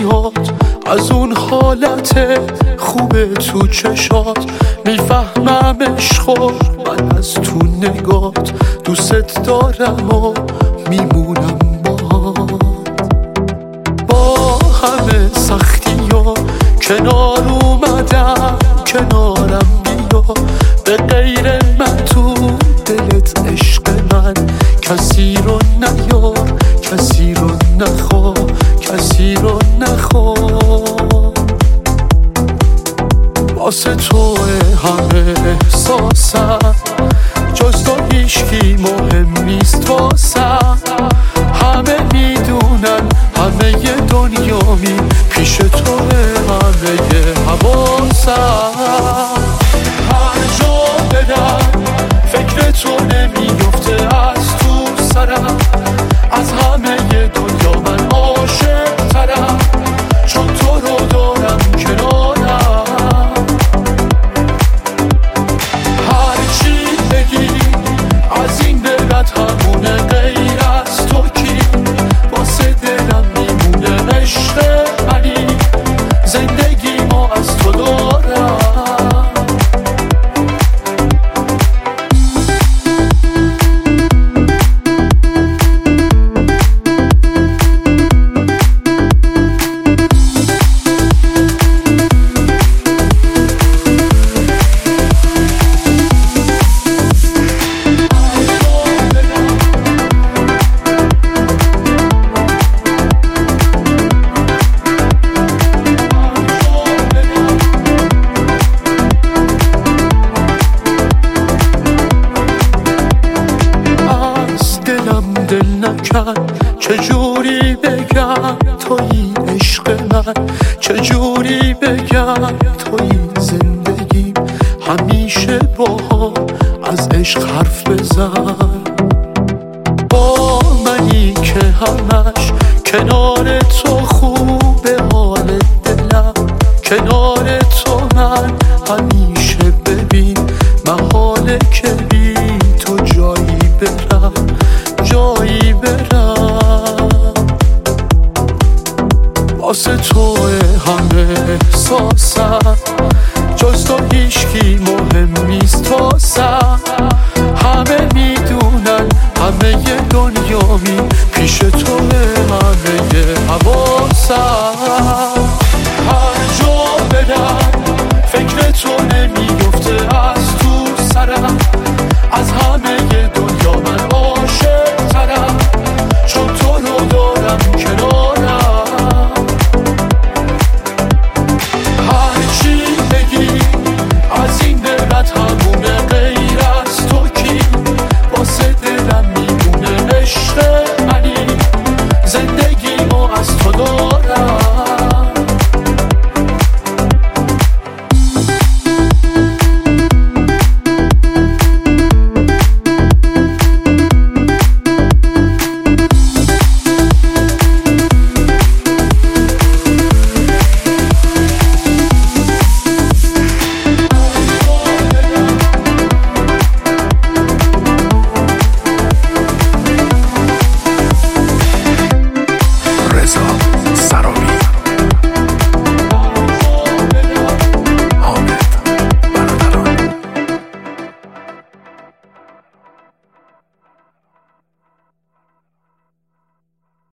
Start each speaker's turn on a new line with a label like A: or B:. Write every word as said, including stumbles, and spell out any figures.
A: میاد، از اون حالت خوبه تو چشات. میفهمم عشقو من از تو نگات، دوست دارم و میمونم باهات. با همه سختی ها کنار اومدم، کنارم بیا. به غیر من تو دلت عشق من، کسی رو نیار، کسی رو نخوا، کسی رو نخوا. واسه توه همه احساسم، جز تو هیچکی مهم نیست واسم. همه میدونن همه دنیامی پیش توه، همه حواسم. هر جا برم فکر تو نمیفته از تو سرم، از همه دنیا من عاشق ترم، چون تو رو دارم کنارم. هرچی بگی از این برد همونه، غیر از تو کی واسه دلم میمونه. عشق منی زندگی ما از تو دارم. دل نکن چجوری بگم تویی عشق من، چجوری بگم تویی زندگی. همیشه با از عشق حرف بزن، با منی که همش کنار تو خوبه حال دلم. کنار تو من همیشه ببین محاله که بی تو جایی برم، جایی برم. واسه توه همه احساسم، جز تو هیچکی مهم نیست واسم. همه میدونن همه دنیامی پیش توه، همه حواسم. هر جا برم فکر تو نمیفته از تو سرم،